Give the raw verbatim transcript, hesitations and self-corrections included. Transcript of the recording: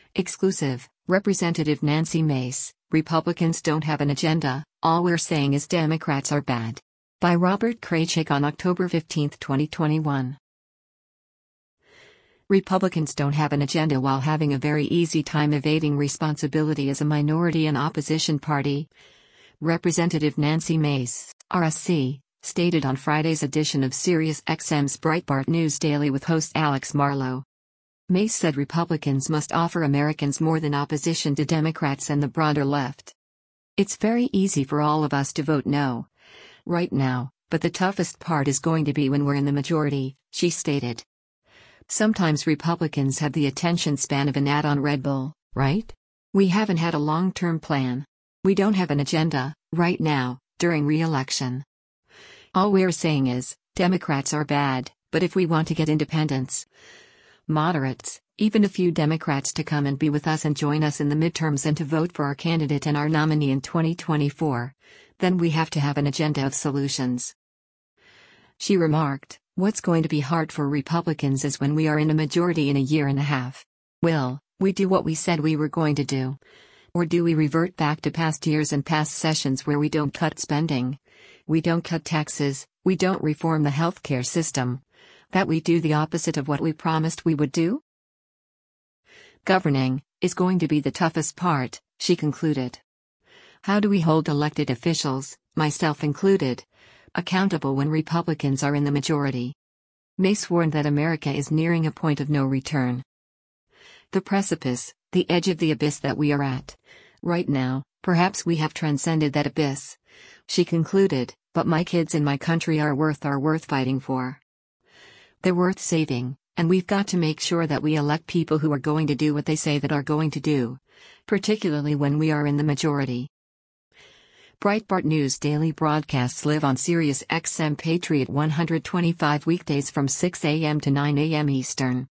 Exclusive, Representative Nancy Mace, Republicans don't have an agenda, all we're saying is Democrats are bad. By Robert Kraychik on October fifteenth, twenty twenty-one. Republicans don't have an agenda while having a very easy time evading responsibility as a minority and opposition party. Representative Nancy Mace, R S C, stated on Friday's edition of SiriusXM's Breitbart News Daily with host Alex Marlow. Mace said Republicans must offer Americans more than opposition to Democrats and the broader left. It's very easy for all of us to vote no right now, but the toughest part is going to be when we're in the majority, she stated. Sometimes Republicans have the attention span of an ad on Red Bull, right? We haven't had a long-term plan. We don't have an agenda, right now, during re-election. All we're saying is, Democrats are bad, but if we want to get independents, moderates, even a few Democrats to come and be with us and join us in the midterms and to vote for our candidate and our nominee in twenty twenty-four, then we have to have an agenda of solutions. She remarked, what's going to be hard for Republicans is when we are in a majority in a year and a half. Will we do what we said we were going to do? Or do we revert back to past years and past sessions where we don't cut spending? We don't cut taxes, we don't reform the healthcare system. That we do the opposite of what we promised we would do? Governing is going to be the toughest part, she concluded. How do we hold elected officials, myself included, accountable when Republicans are in the majority? Mace warned that America is nearing a point of no return. The precipice, the edge of the abyss that we are at. Right now, perhaps we have transcended that abyss, she concluded, but my kids and my country are worth are worth fighting for. They're worth saving, and we've got to make sure that we elect people who are going to do what they say that are going to do, particularly when we are in the majority. Breitbart News Daily broadcasts live on SiriusXM Patriot one twenty-five weekdays from six a m to nine a m Eastern.